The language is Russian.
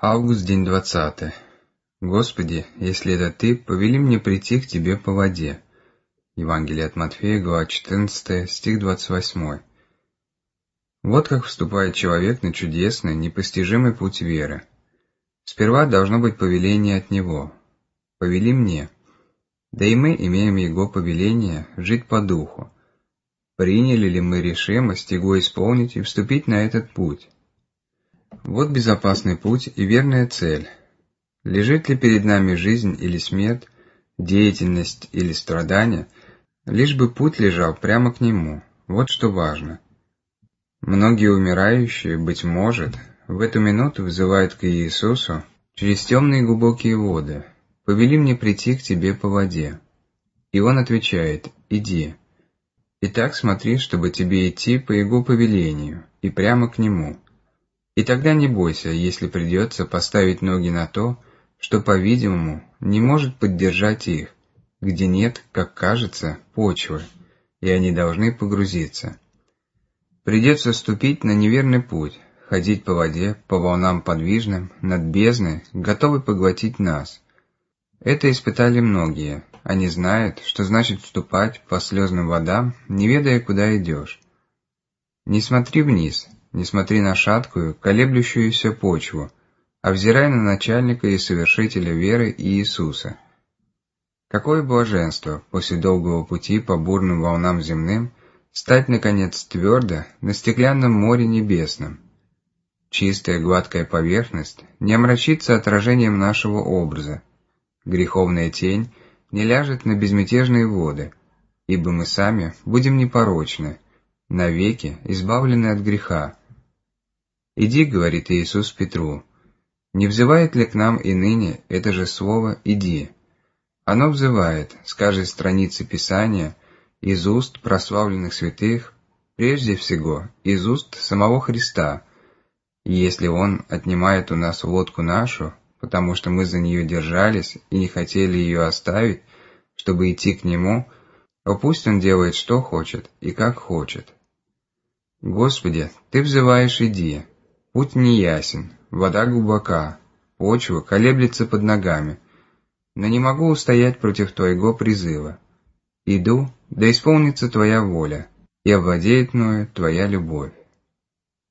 Август, день 20. Господи, если это Ты, повели мне прийти к Тебе по воде. Евангелие от Матфея, глава 14, стих 28. Вот как вступает человек на чудесный, непостижимый путь веры. Сперва должно быть повеление от Него. «Повели мне». Да и мы имеем Его повеление жить по духу. Приняли ли мы решимость Его исполнить и вступить на этот путь? Вот безопасный путь и верная цель. Лежит ли перед нами жизнь или смерть, деятельность или страдания, лишь бы путь лежал прямо к Нему, вот что важно. Многие умирающие, быть может, в эту минуту взывают к Иисусу через темные глубокие воды: «Повели мне прийти к Тебе по воде». И Он отвечает: «Иди». Итак, смотри, чтобы тебе идти по Его повелению и прямо к Нему. И тогда не бойся, если придется поставить ноги на то, что, по-видимому, не может поддержать их, где нет, как кажется, почвы, и они должны погрузиться. Придется ступить на неверный путь, ходить по воде, по волнам подвижным, над бездной, готовой поглотить нас. Это испытали многие. Они знают, что значит вступать по слезным водам, не ведая, куда идешь. Не смотри вниз, не смотри на шаткую, колеблющуюся почву, а взирай на начальника и совершителя веры Иисуса. Какое блаженство после долгого пути по бурным волнам земным стать, наконец, твердо на стеклянном море небесном. Чистая гладкая поверхность не омрачится отражением нашего образа. Греховная тень не ляжет на безмятежные воды, ибо мы сами будем непорочны, навеки избавлены от греха. «Иди», — говорит Иисус Петру. Не взывает ли к нам и ныне это же слово «иди»? Оно взывает с каждой страницы Писания, из уст прославленных святых, прежде всего из уст самого Христа. И если Он отнимает у нас лодку нашу, потому что мы за нее держались и не хотели ее оставить, чтобы идти к Нему, то пусть Он делает, что хочет и как хочет. Господи, Ты взываешь «иди». Путь неясен, вода глубока, почва колеблется под ногами, но не могу устоять против Твоего призыва. Иду, да исполнится Твоя воля, и овладеет мною Твоя любовь.